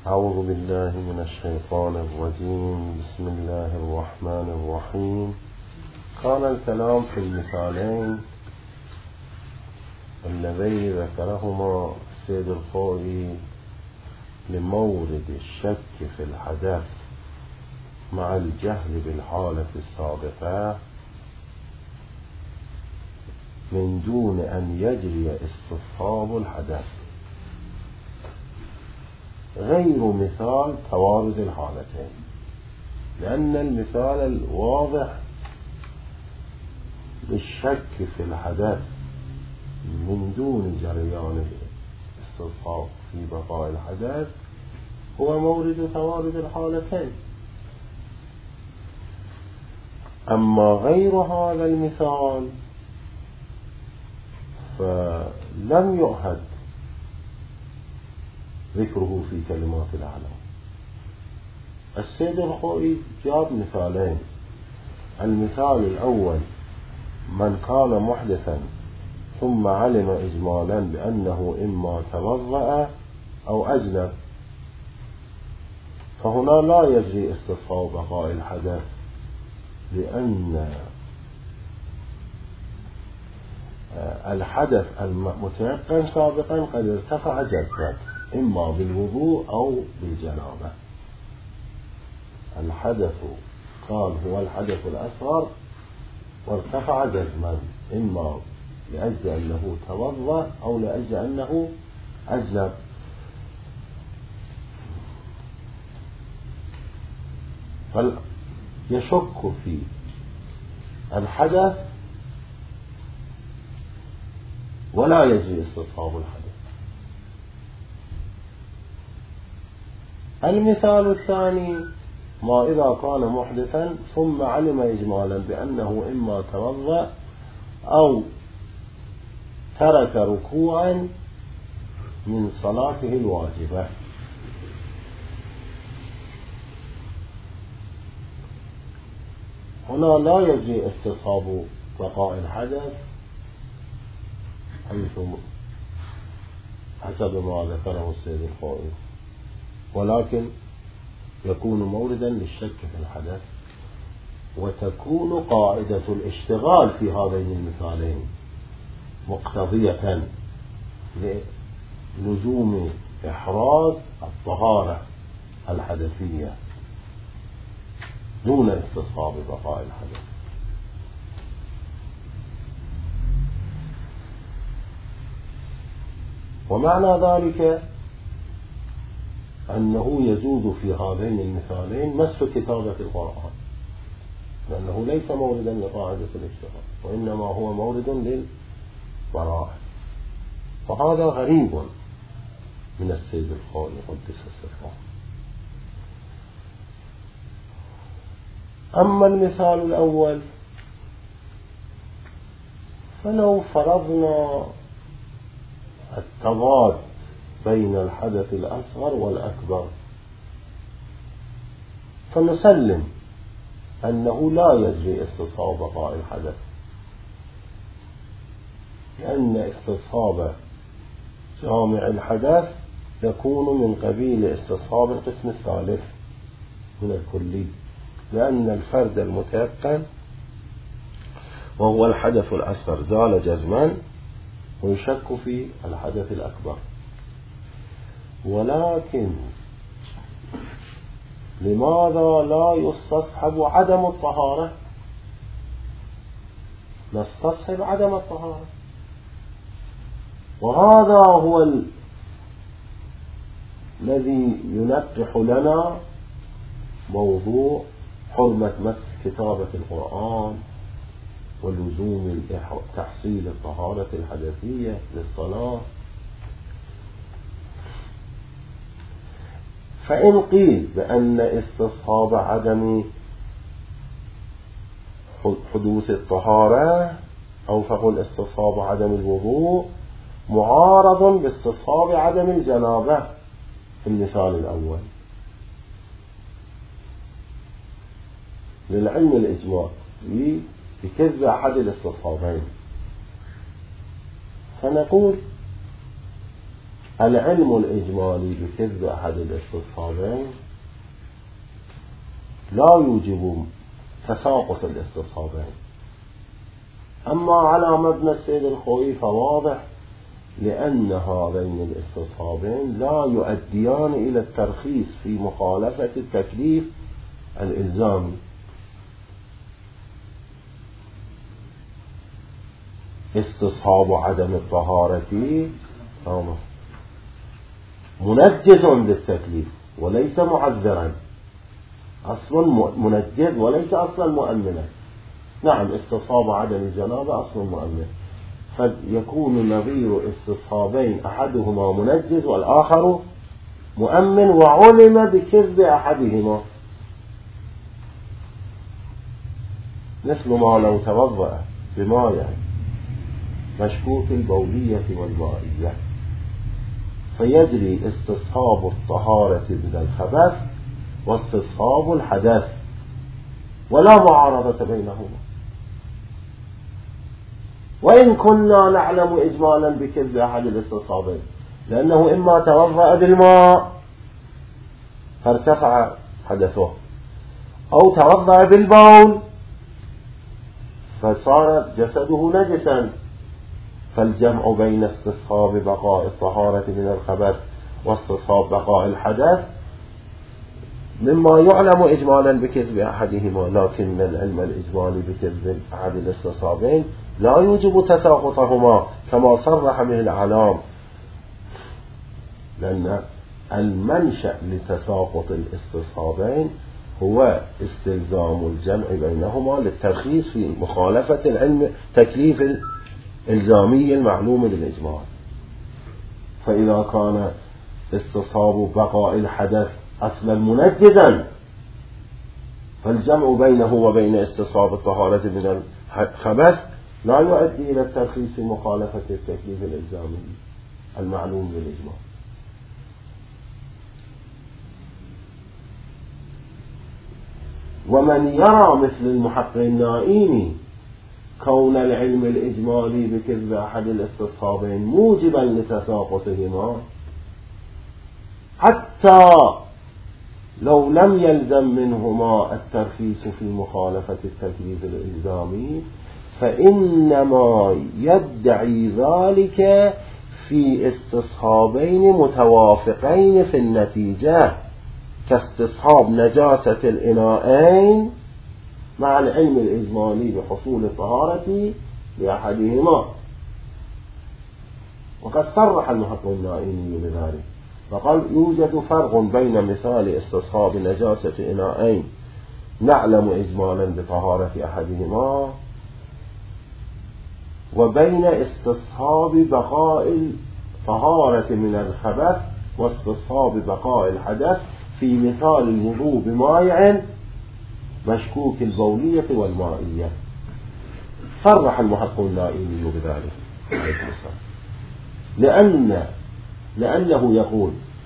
أعوذ بالله من الشيطان الرجيم. بسم الله الرحمن الرحيم. كان الكلام في المثالين اللذين ذكرهما السيد الخوئي لمورد الشك في الحدث مع الجهل بالحالة السابقة من دون أن يجري استصحاب الحدث، غير مثال توارد الحالتين، لأن المثال الواضح بالشك في الحدث من دون جريان الاستصحاب في بقاء الحدث هو مورد توارد الحالتين. أما غير هذا المثال فلم يؤهد ذكره في كلمات العلم. السيد الخوئي جاب مثالين. المثال الأول: من كان محدثا ثم علم إجمالا بأنه إما توضأ أو أجنب، فهنا لا يجري استصحاب بقاء الحدث، لأن الحدث المتيقن سابقا قد ارتفع جزما إما بالوضوء أو بالجنابة. الحدث قال هو الحدث الأصغر وارتفع جزما إما لأجل أنه توضأ أو لأجل أنه أجنب. فيشك في الحدث ولا يجري استصحاب الحدث. المثال الثاني: ما إذا كان محدثا ثم علم إجمالا بأنه إما توضأ أو ترك ركوعا من صلاته الواجبة. هنا لا يجري استصحاب بقاء الحدث حيث حسب ما ذكره السيد الخوئي، ولكن يكون موردا للشك في الحدث، وتكون قاعدة الاشتغال في هذين المثالين مقتضية للزوم إحراز الطهارة الحدثية دون استصحاب بقاء الحدث. ومعنى ذلك أنه يجوز في هذين المثالين مس كتابة القرآن، لأنه ليس موردا لقاعدة الاشتغال، وإنما هو مورد للبراءة. فهذا غريب من السيد الخوئي قدس سره. أما المثال الأول فلو فرضنا التضاد بين الحدث الأصغر والأكبر فنسلم أنه لا يجري استصحاب بقاء الحدث، لأن استصحاب جامع الحدث يكون من قبيل استصحاب القسم الثالث من الكلي، لأن الفرد المتيقن وهو الحدث الأصغر زال جزما ويشك في الحدث الأكبر. ولكن لماذا لا يستصحب عدم الطهارة؟ نستصحب عدم الطهارة، وهذا هو الذي ينقح لنا موضوع حرمة مس كتابة القرآن ولزوم تحصيل الطهارة الحدثية للصلاة. فإن قيل بأن استصحاب عدم حدوث الطهارة أو فقل استصحاب عدم الوضوء معارض باستصحاب عدم الجنابة في المثال الأول، للعلم الإجماع بكذب أحد الاستصحابين، فنقول العلم الإجمالي بكذب أحد الاستصحابين لا يوجب تساقط الاستصحابين. أما على مبنى السيد الخوئي فواضح، لأن هذين الاستصحابين لا يؤديان إلى الترخيص في مخالفة التكليف الإلزامي. استصحاب عدم الطهارة منجز بالتكليف وليس معذرا، أصل منجز وليس أصلا مؤمنا. نعم، استصحاب عدم الجنابة أصل مؤمن، فيكون نظير استصحابين أحدهما منجز والآخر مؤمن، وعلم بكذب أحدهما، مثل ما لو توضأ بماء مشكوك البولية والمائية فيجري استصحاب الطهارة من الخبث واستصحاب الحدث ولا معارضة بينهما، وإن كنا نعلم إجمالا بكذب أحد الاستصحابين، لأنه إما توضأ بالماء فارتفع حدثه، أو توضأ بالبول فصار جسده نجسا، فالجمع بين استصحاب بقاء الطهارة من الخبث واستصحاب بقاء الحدث مما يعلم إجمالا بكذب أحدهما، لكن العلم الإجمالي بكذب أحد الاستصحابين لا يوجب تساقطهما كما صرح به العلام، لأن المنشأ لتساقط الاستصحابين هو استلزام الجمع بينهما للترخيص في مخالفة العلم تكليف الإلزامي المعلوم بالإجمال. فإذا كان استصحاب بقاء الحدث أصلا منجزا، فالجمع بينه وبين استصحاب الطهارة من الخبث لا يؤدي إلى الترخيص في مخالفة التكليف الإلزامي المعلوم بالإجمال. ومن يرى مثل المحقق النائيني كون العلم الإجمالي بكذب أحد الاستصحابين موجبا لتساقطهما حتى لو لم يلزم منهما الترخيص في مخالفة التكليف الإلزامي، فإنما يدعي ذلك في استصحابين متوافقين في النتيجة، كاستصحاب نجاسة الإناءين مع العلم الإجمالي بحصول الطهارة لأحدهما. وقد صرح المحقق النائيني بذلك فقال: يوجد فرق بين مثال استصحاب نجاسة إناءين نعلم إجمالا بطهارة أحدهما وبين استصحاب بقاء الطهارة من الخبث واستصحاب بقاء الحدث في مثال الوضوء بماء مشكوك البولية والمائية. صرح المحقق النائيني بذلك لأنه يقول: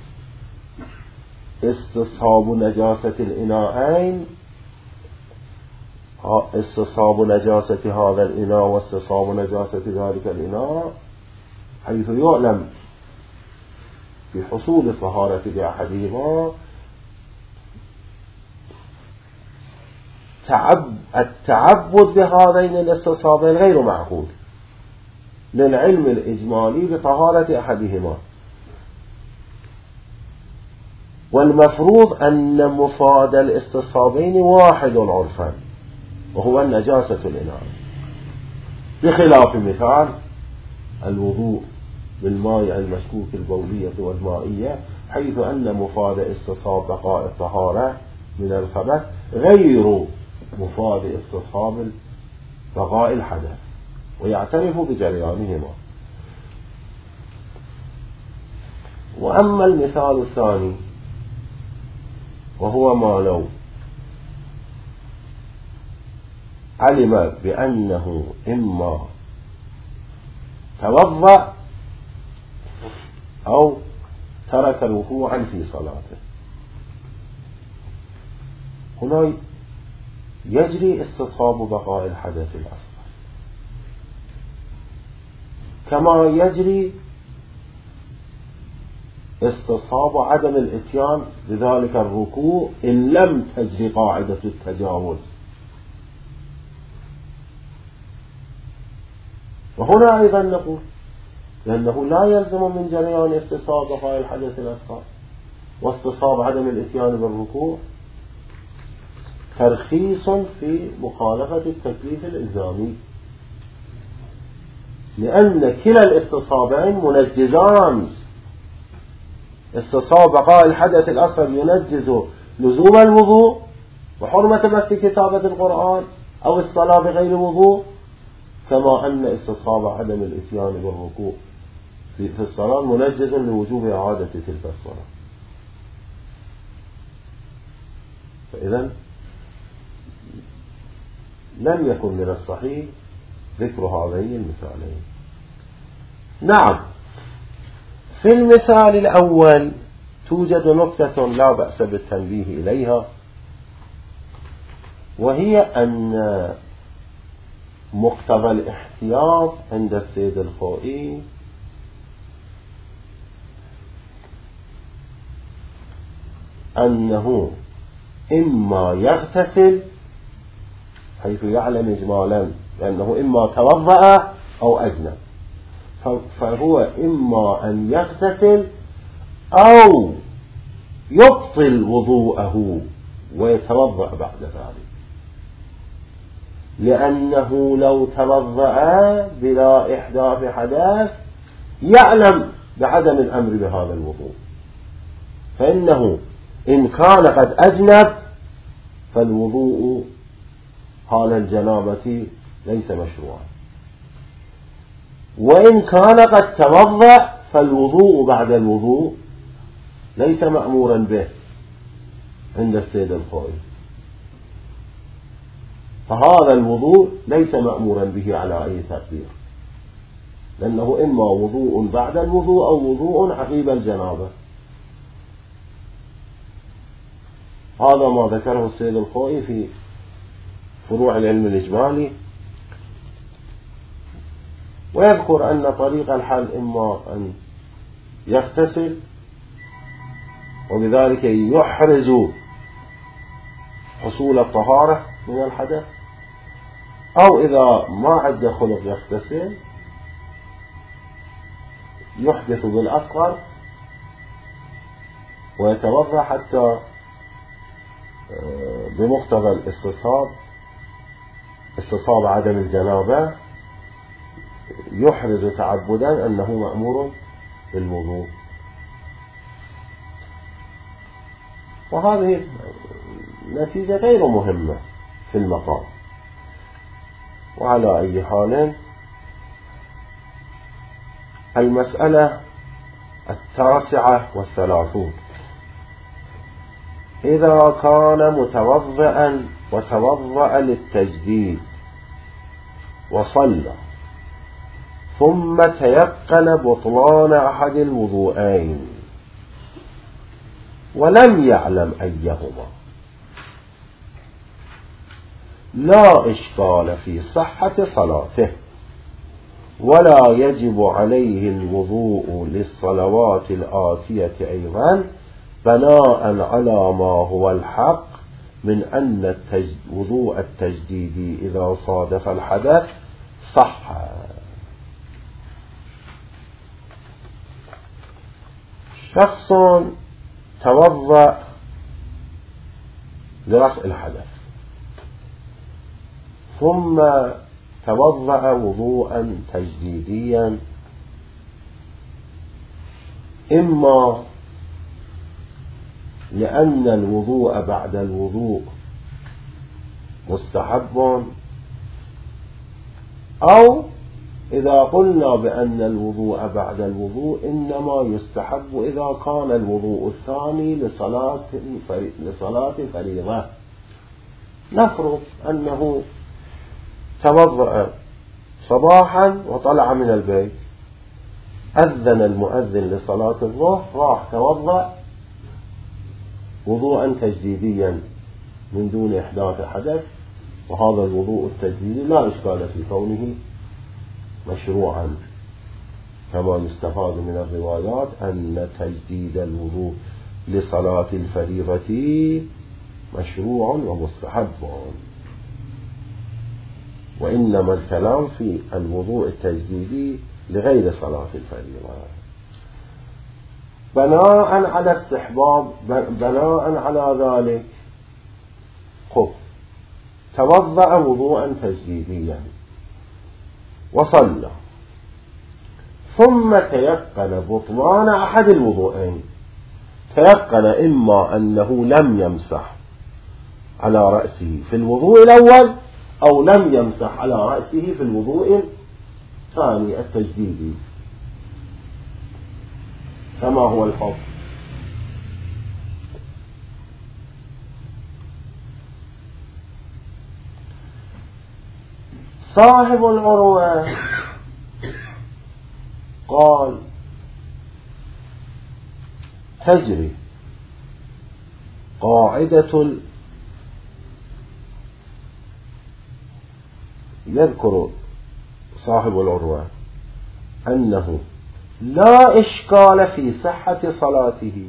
استصحاب نجاسة الإناءين، استصحاب نجاسة هذا الإناء واستصحاب نجاسة ذلك الإناء، حيث يعلم بحصول الطهارة بأحدهما التعبد بهذين الاستصحابين غير معقول للعلم الإجمالي بطهارة أحدهما، والمفروض أن مفاد الاستصحابين واحد عرفا وهو النجاسة الإناء، بخلاف مثال الوضوء بالماء المشكوك البولية والمائية، حيث أن مفاد استصحاب بقاء الطهارة من الخبث غير مفاد استصحاب بقاء الحدث، ويعترف بجريانهما. وأما المثال الثاني وهو ما لو علم بأنه إما توضأ أو ترك ركوعا في صلاته، هنا يجري استصحاب بقاء الحدث الأصغر كما يجري استصحاب عدم الاتيان بذلك الركوع إن لم تجري قاعدة التجاوز. وهنا أيضا نقول لأنه لا يلزم من جريان استصحاب بقاء الحدث الأصغر واستصحاب عدم الاتيان بالركوع ترخيص في مخالفة التكليف الإلزامي، لأن كلا الاستصحابين منجزان. استصحاب بقاء الحدث الأصغر ينجز لزوم الوضوء وحرمة مس كتابة القرآن أو الصلاة بغير وضوء، كما أن استصحاب عدم الاتيان بالركوع في الصلاة منجز لوجوب إعادة تلك الصلاة. فإذا لم يكن من الصحيح ذكر هذين المثالين. نعم، في المثال الأول توجد نقطة لا بأس بالتنبيه إليها، وهي أن مقتضى الاحتياط عند السيد الخوئي أنه إما يغتسل، حيث يعلم إجمالا لأنه إما توضأ أو أجنب، فهو إما أن يغتسل أو يبطل وضوءه ويتوضأ بعد ذلك، لأنه لو توضأ بلا إحداث حدث يعلم بعدم الأمر بهذا الوضوء، فإنه إن كان قد أجنب فالوضوء حال الجنابة ليس مشروعا، وإن كان قد توضأ فالوضوء بعد الوضوء ليس مأمورا به عند السيد الخوئي، فهذا الوضوء ليس مأمورا به على أي تقدير، لأنه إما وضوء بعد الوضوء أو وضوء عقيب الجنابة. هذا ما ذكره السيد الخوئي في فروع العلم الإجمالي، ويذكر أن طريق الحل إما أن يغتسل وبذلك يحرز حصول الطهارة من الحدث، أو إذا ما عد خلق يغتسل يحدث بالأصغر ويتوضأ حتى بمقتضى استصحاب عدم الجنابة يحرز تعبدا أنه مأمور بالوضوء. وهذه نتيجة غير مهمة في المقام. وعلى أي حال المسألة 39، إذا كان متوضئا وتوضأ للتجديد وصلى ثم تيقن بطلان أحد الوضوءين ولم يعلم أيهما، لا إشكال في صحة صلاته، ولا يجب عليه الوضوء للصلوات الآتية أيضا، بناء على ما هو الحق من أن وضوء التجديد إذا صادف الحدث صح. شخص توضأ لرفع الحدث ثم توضأ وضوءا تجديديا، إما لأن الوضوء بعد الوضوء مستحب، أو إذا قلنا بأن الوضوء بعد الوضوء إنما يستحب إذا كان الوضوء الثاني لصلاة فريضة. نفرض أنه توضأ صباحا وطلع من البيت، أذن المؤذن لصلاة الظهر، راح توضأ وضوءا تجديديا من دون إحداث حدث، وهذا الوضوء التجديدي لا إشكال في كونه مشروعا. كما يستفاد من الروايات أن تجديد الوضوء لصلاة الفريضة مشروع ومستحب، وإنما الكلام في الوضوء التجديدي لغير صلاة الفريضة. بناء على استحباب، بناء على ذلك توضأ وضوءا تجديديا وصلى، ثم تيقن بطلان أحد الوضوءين. تيقن إما أنه لم يمسح على رأسه في الوضوء الأول، أو لم يمسح على رأسه في الوضوء الثاني التجديدي، كما هو الحكم. صاحب العروة قال تجري قاعدة، يذكر صاحب العروة أنه لا إشكال في صحة صلاته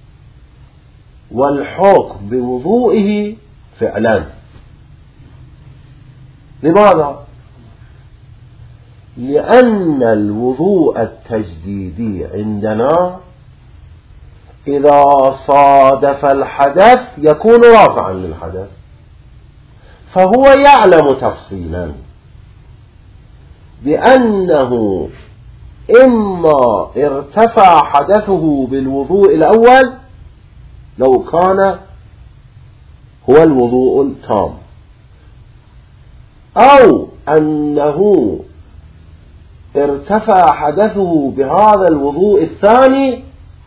والحكم بوضوئه فعلا. لماذا؟ لأن الوضوء التجديدي عندنا إذا صادف الحدث يكون رافعا للحدث، فهو يعلم تفصيلا بأنه إما ارتفع حدثه بالوضوء الأول لو كان هو الوضوء التام، أو أنه ارتفع حدثه بهذا الوضوء الثاني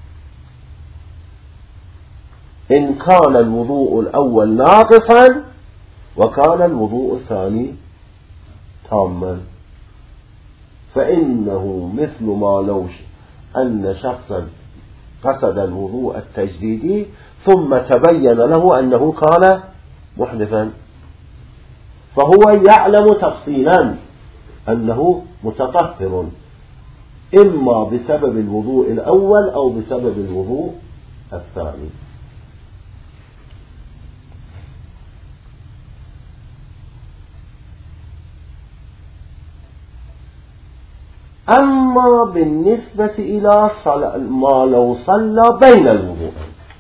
إن كان الوضوء الأول ناقصا وكان الوضوء الثاني تاما. فإنه مثل ما لو أن شخصا قصد الوضوء التجديدي ثم تبين له أنه كان محدثا، فهو يعلم تفصيلا أنه متطهر إما بسبب الوضوء الأول أو بسبب الوضوء الثاني. أما بالنسبة إلى ما لو صلى بين الوضوء،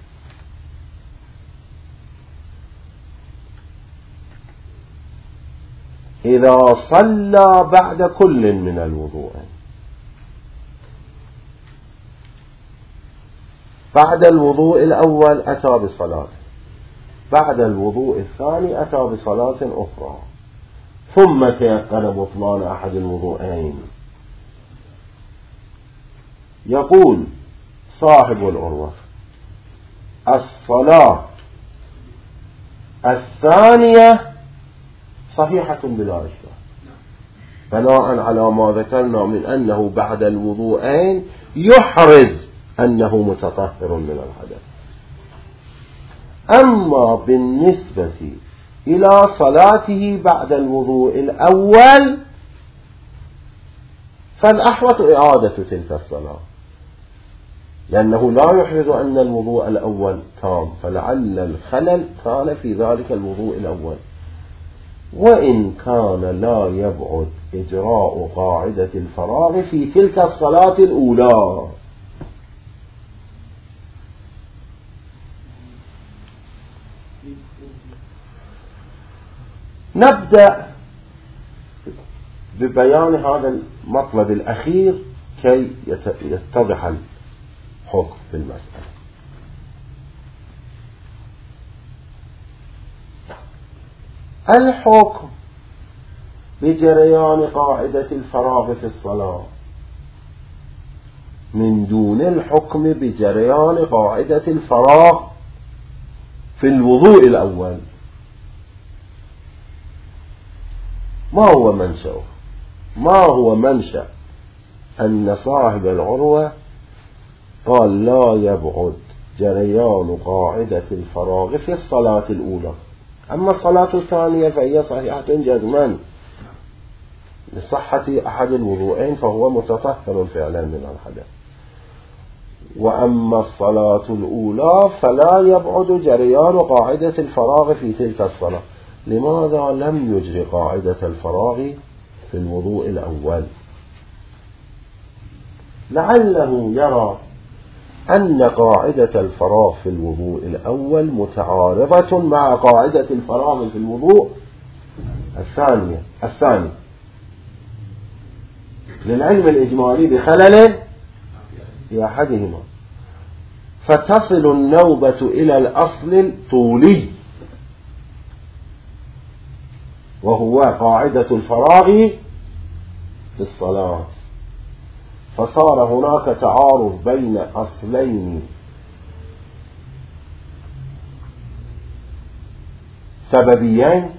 إذا صلى بعد كل من الوضوء، بعد الوضوء الأول أتى بصلاة، بعد الوضوء الثاني أتى بصلاة أخرى، ثم تيقن بطلان أحد الوضوءين، يقول صاحب العروة الصلاة الثانية صحيحة بلا إشكال، بناء على ما ذكرنا من أنه بعد الوضوءين يحرز أنه متطهر من الحدث. أما بالنسبة إلى صلاته بعد الوضوء الأول فالأحوط إعادة تلك الصلاة، لأنه لا يحرز أن الوضوء الأول تام، فلعل الخلل كان في ذلك الوضوء الأول، وإن كان لا يبعد إجراء قاعدة الفراغ في تلك الصلاة الأولى. نبدأ ببيان هذا المطلب الأخير كي يتضح الحكم في المسألة. الحكم بجريان قاعدة الفراغ في الصلاة من دون الحكم بجريان قاعدة الفراغ في الوضوء الأول. ما هو منشأ أن صاحب العروة قال لا يبعد جريان قاعدة الفراغ في الصلاة الأولى، أما الصلاة الثانية فهي صحيحة جزما. لصحة أحد الوضوءين فهو متطهر فعلا من الحدث. وأما الصلاة الأولى فلا يبعد جريان قاعدة الفراغ في تلك الصلاة. لماذا لم يجري قاعدة الفراغ في الوضوء الأول؟ لعله يرى أن قاعدة الفراغ في الوضوء الأول متعارضة مع قاعدة الفراغ في الوضوء الثاني للعلم الإجمالي بخلل في أحدهما، فتصل النوبة إلى الأصل الطولي وهو قاعدة الفراغ في الصلاة، فصار هناك تعارض بين أصلين سببيين.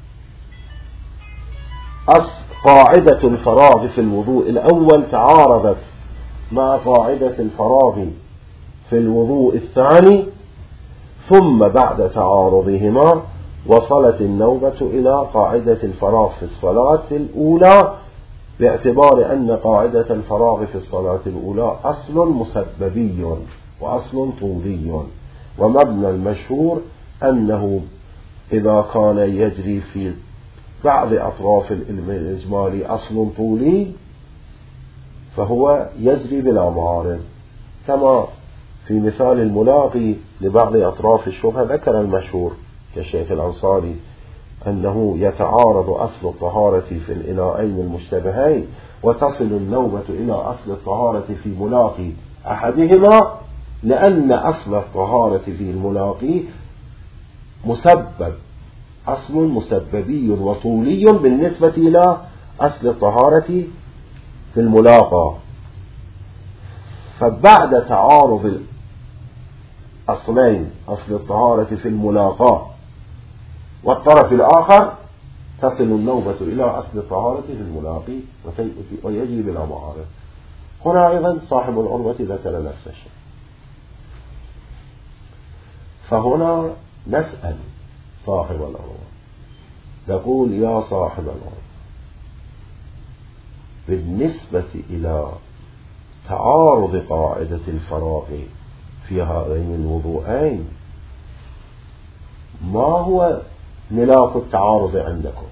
قاعدة الفراغ في الوضوء الأول تعارضت مع قاعدة الفراغ في الوضوء الثاني، ثم بعد تعارضهما وصلت النوبة إلى قاعدة الفراغ في الصلاة الأولى، باعتبار أن قاعدة الفراغ في الصلاة الأولى أصل مسببي وأصل طولي، ومبنى المشهور أنه إذا كان يجري في بعض أطراف العلم الإجمالي أصل طولي فهو يجري بلا معارض، كما في مثال الملاقي لبعض أطراف الشبهة ذكر المشهور كالشيخ الأنصاري أنه يتعارض أصل الطهارة في الإناءين المشتبهين وتصل النوبة إلى أصل الطهارة في ملاقي أحدهما، لأن أصل الطهارة في الملاقي مسبب، أصل مسببي وطولي بالنسبة إلى أصل الطهارة في الملاقى. فبعد تعارض الأصلين أصل الطهارة في الملاقى والطرف الآخر تصل النوبة إلى أصل الطهارة في الملاقي ويجري بلا معارض. هنا أيضا صاحب العروة ذكر نفس الشيء. فهنا نسأل صاحب العروة نقول يا صاحب العروة، بالنسبة إلى تعارض قاعدة الفراغ في هذين الوضوءين ما هو ملاك التعارض عندكم؟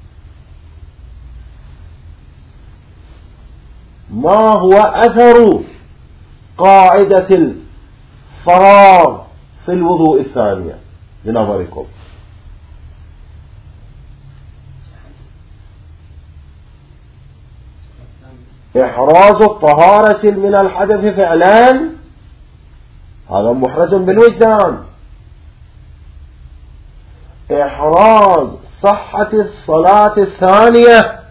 ما هو أثر قاعدة الفراغ في الوضوء الثانية بنظركم؟ إحراز الطهارة من الحدث فعلان، هذا محرز بالوجدان. إحراز صحة الصلاة الثانية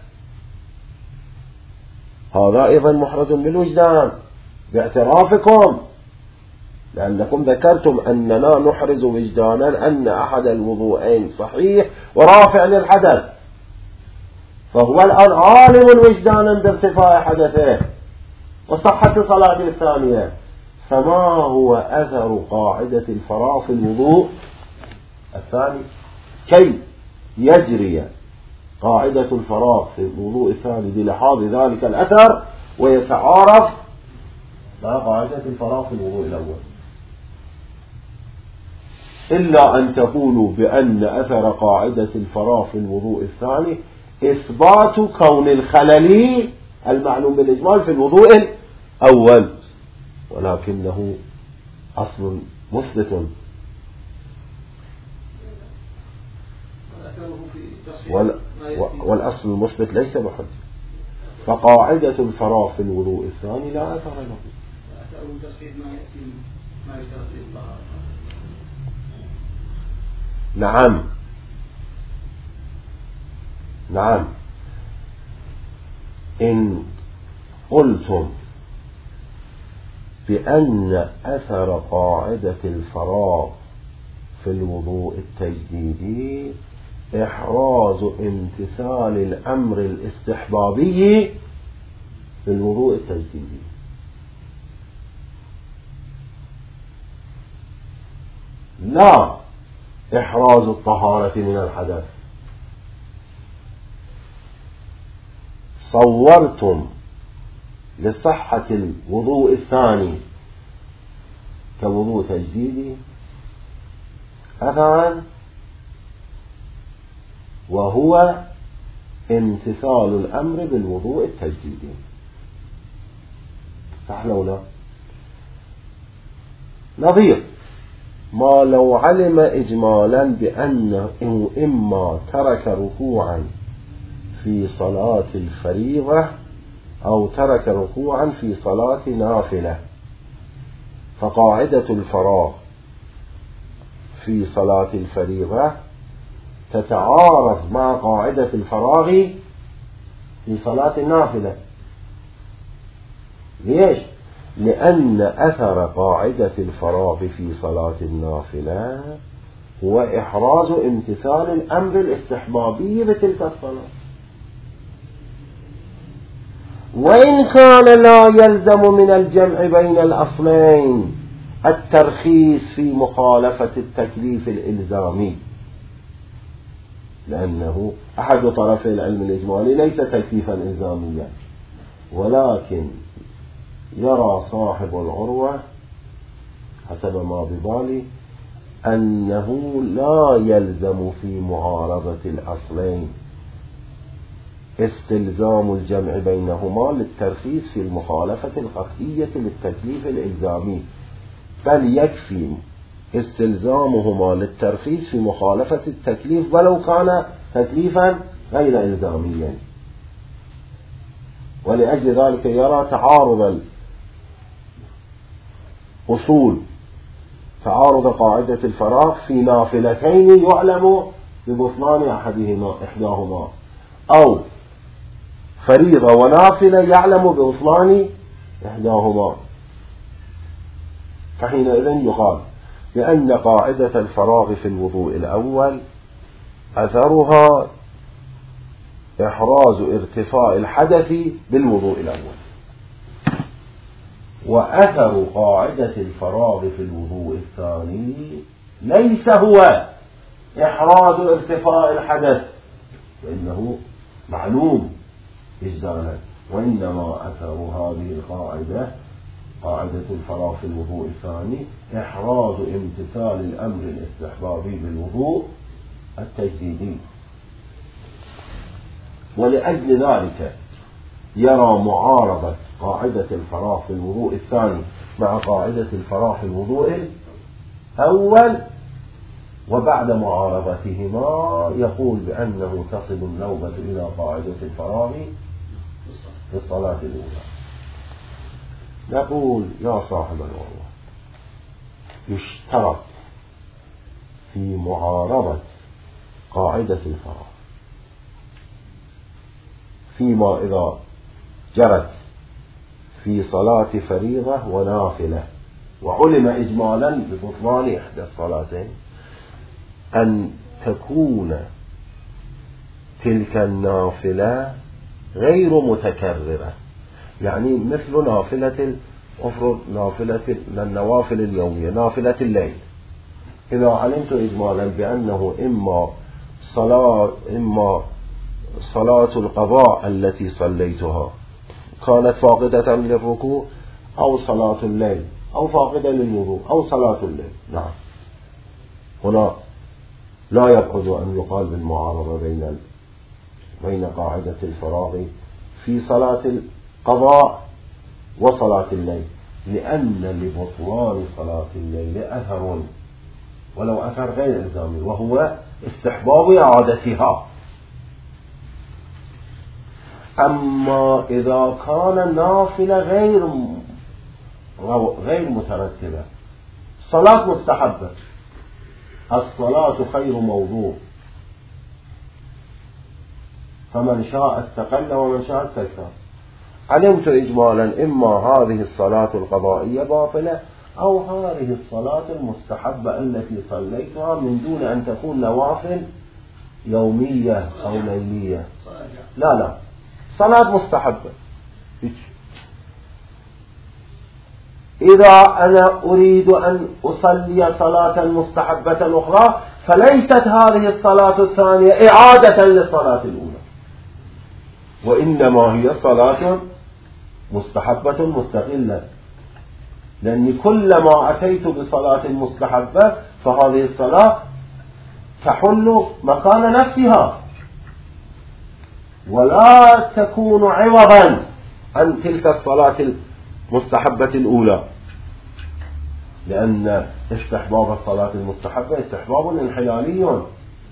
هذا أيضا محرز بالوجدان باعترافكم، لأنكم ذكرتم أننا نحرز وجدانا أن أحد الوضوءين صحيح ورافع للحدث، فهو الآن عالم وجدانا بارتفاع حدثه وصحة صلاة الثانية. فما هو أثر قاعدة الفراغ في الوضوء الثاني كي يجري قاعدة الفراغ في الوضوء الثاني بلحاظ ذلك الأثر ويتعارض مع قاعدة الفراغ في الوضوء الأول؟ إلا أن تقولوا بأن أثر قاعدة الفراغ في الوضوء الثاني إثبات كون الخلل المعلوم بالإجمال في الوضوء الأول، ولكنه أصل مثبت والأصل المثبت ليس بحجة، فقاعدة الفراغ في الوضوء الثاني لا أثر له. نعم إن قلتم بأن أثر قاعدة الفراغ في الوضوء التجديدي إحراز امتثال الأمر الاستحبابي في الوضوء التجديدي، لا إحراز الطهارة من الحدث. صورتم لصحة الوضوء الثاني كوضوء تجديدي أثرا وهو امتثال الأمر بالوضوء التجديدي، صح لو لا؟ نظير ما لو علم إجمالا بأنه إما ترك ركوعا في صلاة الفريضة أو ترك ركوعا في صلاة نافلة، فقاعدة الفراغ في صلاة الفريضة تتعارض مع قاعدة الفراغ في صلاة النافلة. ليش؟ لأن أثر قاعدة الفراغ في صلاة النافلة هو إحراز امتثال الأمر الاستحبابي بتلك الصلاة، وإن كان لا يلزم من الجمع بين الأصلين الترخيص في مخالفة التكليف الإلزامي، لأنه أحد طرفي العلم الإجمالي ليس تكليفا إلزاميا، ولكن يرى صاحب العروة حسب ما ببالي أنه لا يلزم في معارضة الأصلين استلزام الجمع بينهما للترخيص في المخالفة القطعية للتكليف الإلزامي، بل يكفي استلزامهما للترخيص في مخالفة التكليف ولو كان تكليفا غير إلزاميا. ولأجل ذلك يرى تعارض الأصول، تعارض قاعدة الفراغ في نافلتين يعلم ببطلان إحداهما، أو فريضة ونافلة يعلم ببطلان إحداهما، فحينئذ يقال لأن قاعدة الفراغ في الوضوء الأول أثرها إحراز ارتفاع الحدث بالوضوء الأول، وأثر قاعدة الفراغ في الوضوء الثاني ليس هو إحراز ارتفاع الحدث لأنه معلوم إجزالا، وإنما أثر هذه القاعدة قاعدة الفراغ في الوضوء الثاني إحراز امتثال الأمر الاستحبابي بالوضوء التجديدي. ولأجل ذلك يرى معارضة قاعدة الفراغ في الوضوء الثاني مع قاعدة الفراغ في الوضوء الأول، وبعد معارضتهما يقول بأنه تصل النوبة إلى قاعدة الفراغ في الصلاة الأولى. نقول يا صاحب العروة يشترط في معارضة قاعدة الفراغ فيما إذا جرت في صلاة فريضة ونافلة وعلم إجمالا ببطلان إحدى الصلاتين أن تكون تلك النافلة غير متكررة، يعني مثل نافلة النوافل اليومية، نافلة الليل، إذا علمت إجمالا بأنه إما صلاة القضاء التي صليتها كانت فاقدة للركوع، أو صلاة الليل، أو فاقدة للوضوء، أو صلاة الليل، نعم، هنا لا يبعد أن يقال بالمعارضة بين قاعدة الفراغ في صلاة القضاء وصلاة الليل، لأن لبطلان صلاة الليل أثر ولو أثر غير إلزامي، وهو استحباب إعادتها. أما إذا كان نافلة غير مترتبة، صلاة مستحبة، الصلاة خير موضوع، فمن شاء استقل ومن شاء استكثر، علمت إجمالا إما هذه الصلاة القضائية باطلة أو هذه الصلاة المستحبة التي صليتها من دون أن تكون نوافل يومية أو ليلية، لا صلاة مستحبة. إذا أنا أريد أن أصلي صلاة مستحبة أخرى فليست هذه الصلاة الثانية إعادة للصلاة الأولى، وإنما هي صلاة مستحبة مستقلة، لأني كلما أتيت بصلاة مستحبة فهذه الصلاة تحل مكان نفسها ولا تكون عوضا عن تلك الصلاة المستحبة الأولى، لأن استحباب الصلاة المستحبة استحباب انحلالي.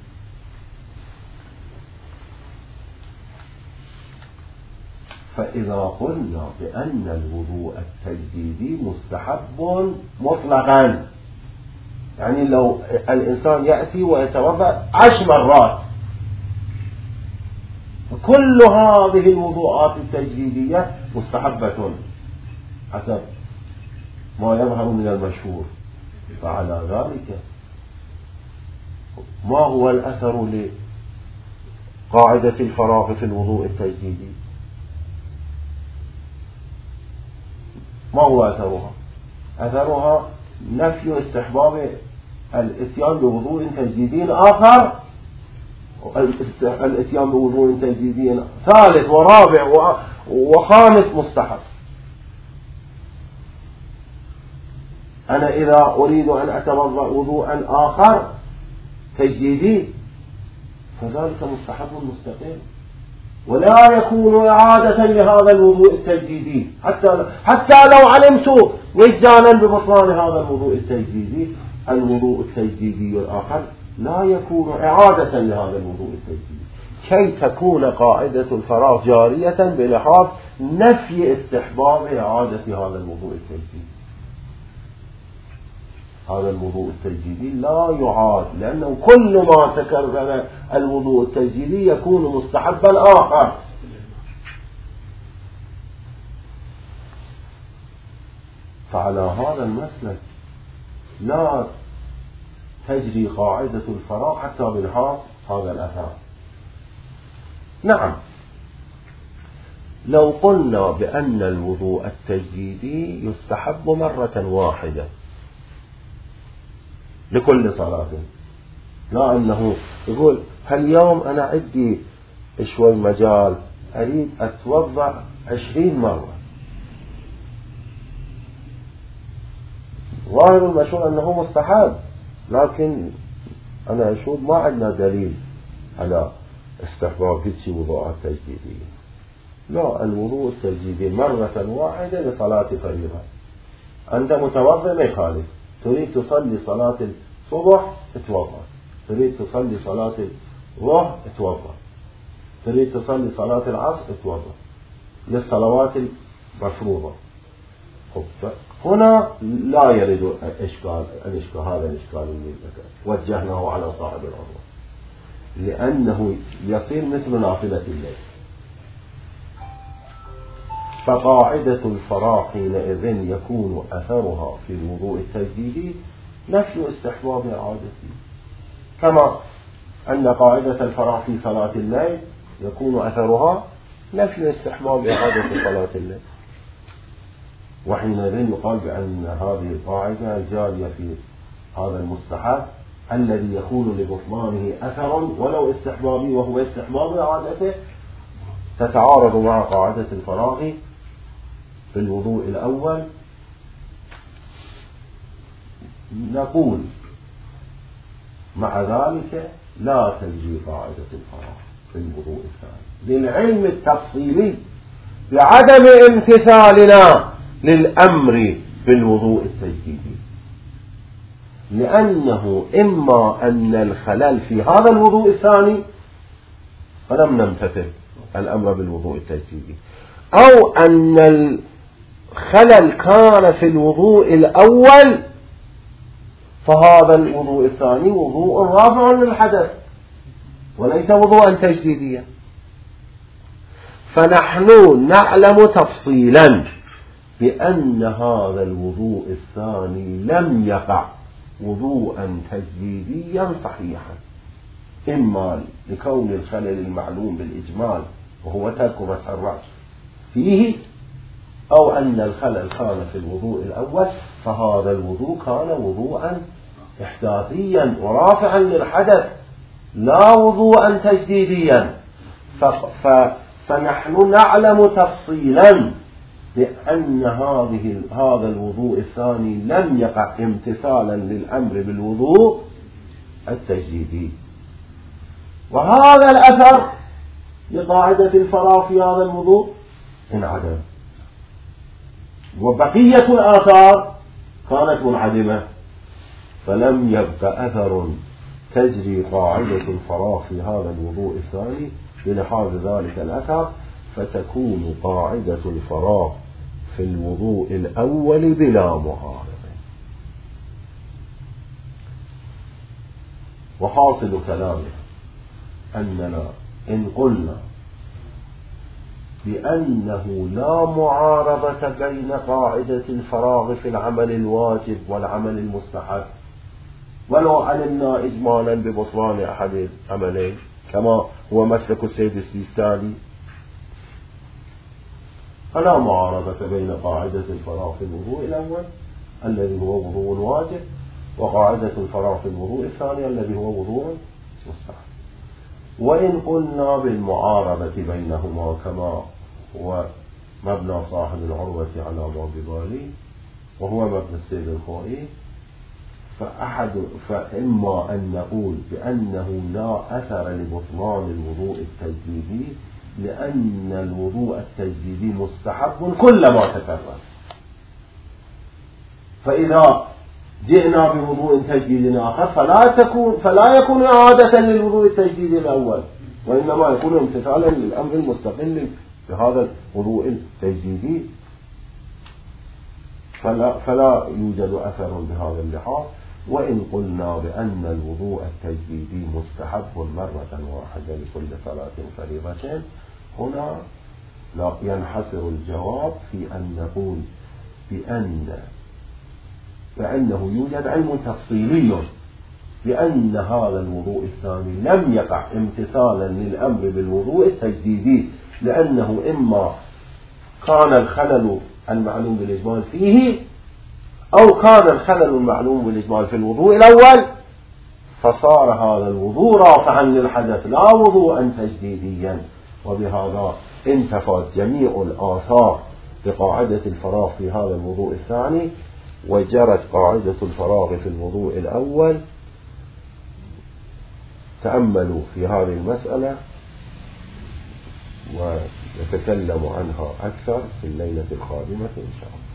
فإذا قلنا بأن الوضوء التجديدي مستحب مطلقا، يعني لو الإنسان يأتي ويتوضأ 10 مرات، كل هذه الوضوءات التجديدية مستحبة حسب ما يظهر من المشهور، فعلى ذلك ما هو الأثر لقاعدة الفراغ في الوضوء التجديدي؟ ما هو أثرها؟ أثرها نفي استحباب الاتيان بوضوء تجديدي آخر، الاتيان بوضوء تجديدي ثالث ورابع وخامس مستحب. أنا إذا أريد أن أتوضأ وضوءا آخر تجديدي فذلك مستحب مستقل، ولا يكون إعادة لهذا الوضوء التجديدي حتى لو علمت وجدانا ببطلان هذا الوضوء التجديدي. الوضوء التجديدي الآخر لا يكون إعادة لهذا الوضوء التجديدي، كي تكون قاعدة الفراغ جارية بلحاظ نفي استحباب إعادة هذا الوضوء التجديدي. هذا الوضوء التجديدي لا يعاد، لأنه كل ما تكرر الوضوء التجديدي يكون مستحبا آخر. فعلى هذا المسلك لا تجري قاعدة الفراغ حتى بلحاظ هذا الأثر. نعم، لو قلنا بأن الوضوء التجديدي يستحب مرة واحدة لكل صلاة، لا أنه يقول هاليوم أنا عندي شوي مجال أريد أتوضأ 20 مرة، ظاهر المشهور أنه مستحب، لكن أنا أشوف ما عندنا دليل على استحباب هذه وضوءات تجديدية. لا، الوضوء التجديدي مرة واحدة لصلاة فريضة. أنت متوضئ ما يخالف، تريد تصلي صلاة الصبح اتوضأ، تريد تصلي صلاة الظهر اتوضأ، تريد تصلي صلاة العصر اتوضأ، للصلوات المفروضة. هنا لا يرد الإشكال هذا الإشكال اللي وجهناه على صاحب الأرض، لأنه يصير مثل نافلة الليل. فقاعدة الفراغ حينئذ يكون أثرها في الوضوء التجديدي نفي استحباب إعادته، كما أن قاعدة الفراغ في صلاة الليل يكون أثرها نفي استحباب إعادة صلاة الليل. وحينئذ يقال بأن هذه القاعدة الجارية في هذا المستحب الذي يكون لبطلانه أثر ولو استحبابي وهو استحباب إعادته تتعارض مع قاعدة الفراغ في الوضوء الأول. نقول مع ذلك لا تجري قاعدة الفراغ في الوضوء الثاني للعلم التفصيلي بعدم امتثالنا للأمر بالوضوء التجديدي، لأنه إما أن الخلل في هذا الوضوء الثاني فلم نمتثل الأمر بالوضوء التجديدي، أو أن الخلل كان في الوضوء الأول فهذا الوضوء الثاني وضوء رافع للحدث وليس وضوءا تجديديا. فنحن نعلم تفصيلا بأن هذا الوضوء الثاني لم يقع وضوءا تجديديا صحيحا، إما لكون الخلل المعلوم بالإجمال وهو ترك مسح الرأس فيه، أو أن الخلل كان في الوضوء الأول فهذا الوضوء كان وضوءا إحداثيا ورافعا للحدث لا وضوءا تجديديا. فنحن نعلم تفصيلا بأن هذا الوضوء الثاني لم يقع امتثالا للأمر بالوضوء التجديدي، وهذا الأثر لقاعدة الفراغ في هذا الوضوء انعدم، وبقية الآثار كانت منعدمة، فلم يبق أثر تجري قاعدة الفراغ في هذا الوضوء الثاني بلحاظ ذلك الأثر، فتكون قاعدة الفراغ في الوضوء الأول بلا معارض. وحاصل كلامه أننا إن قلنا بأنه لا معارضة بين قاعدة الفراغ في العمل الواجب والعمل المستحب، ولو علمنا إجمالا ببطلان أحد العملين كما هو مسلك السيد السيستاني، فلا معارضة بين قاعدة الفراغ في الوضوء الأول الذي هو وضوء واجب وقاعدة الفراغ في الوضوء الثاني الذي هو وضوء مستحب. وإن قلنا بالمعارضة بينهما كما هو مبنى صاحب العروة على باب بالي وهو مبنى السيد الخوئي، فإما أن نقول بأنه لا أثر لبطلان الوضوء التجديدي لأن الوضوء التجديدي مستحب كلما تكرر، فإذا جئنا بوضوء تجديد آخر فلا يكون إعادة للوضوء التجديدي الأول، وإنما يكون امتثالا للأمر المستقل بهذا الوضوء التجديدي، فلا يوجد أثر بهذا اللحاظ. وإن قلنا بأن الوضوء التجديدي مستحب مرة واحدة لكل صلاة فريضة، هنا لا ينحصر الجواب في أن نقول بأنه يوجد علم تفصيلي بأن هذا الوضوء الثاني لم يقع امتثالا للأمر بالوضوء التجديدي، لأنه إما كان الخلل المعلوم بالإجمال فيه أو كان الخلل المعلوم بالإجمال في الوضوء الأول، فصار هذا الوضوء رافعا للحدث لا وضوءا تجديديا، وبهذا انتفت جميع الآثار بقاعدة الفراغ في هذا الوضوء الثاني، وجرت قاعدة الفراغ في الوضوء الأول. تأملوا في هذه المسألة ونتكلم عنها أكثر في الليلة القادمة إن شاء الله.